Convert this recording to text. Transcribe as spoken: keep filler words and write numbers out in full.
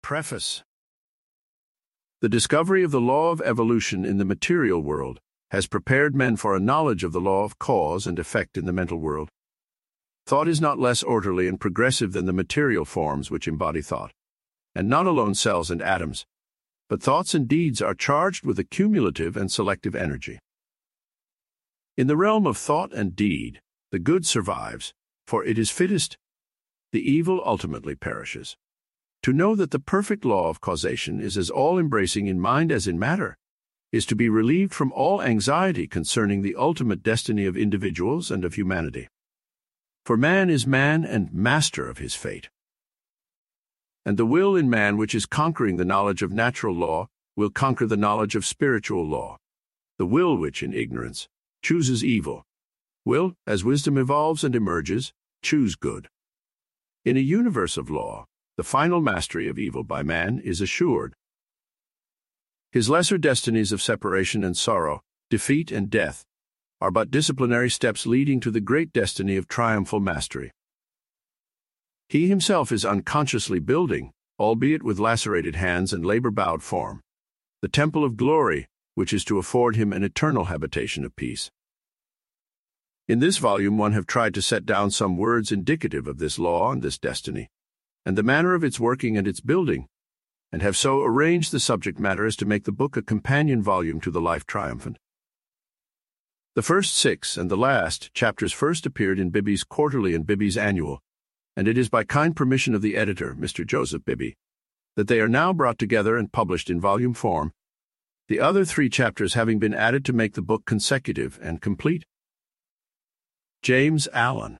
Preface. The discovery of the law of evolution in the material world has prepared men for a knowledge of the law of cause and effect in the mental world. Thought is not less orderly and progressive than the material forms which embody thought, and not alone cells and atoms, but thoughts and deeds are charged with a cumulative and selective energy. In the realm of thought and deed, the good survives, for it is fittest. The evil ultimately perishes. To know that the perfect law of causation is as all-embracing in mind as in matter is to be relieved from all anxiety concerning the ultimate destiny of individuals and of humanity. For man is man and master of his fate. And the will in man which is conquering the knowledge of natural law will conquer the knowledge of spiritual law. The will which, in ignorance, chooses evil, will, as wisdom evolves and emerges, choose good. In a universe of law, the final mastery of evil by man is assured. His lesser destinies of separation and sorrow, defeat and death, are but disciplinary steps leading to the great destiny of triumphal mastery. He himself is unconsciously building, albeit with lacerated hands and labor-bowed form, the temple of glory, which is to afford him an eternal habitation of peace. In this volume one have tried to set down some words indicative of this law and this destiny, and the manner of its working and its building, and have so arranged the subject matter as to make the book a companion volume to the Life Triumphant. The first six and the last chapters first appeared in Bibby's Quarterly and Bibby's Annual, and it is by kind permission of the editor, Mister Joseph Bibby, that they are now brought together and published in volume form, the other three chapters having been added to make the book consecutive and complete. James Allen.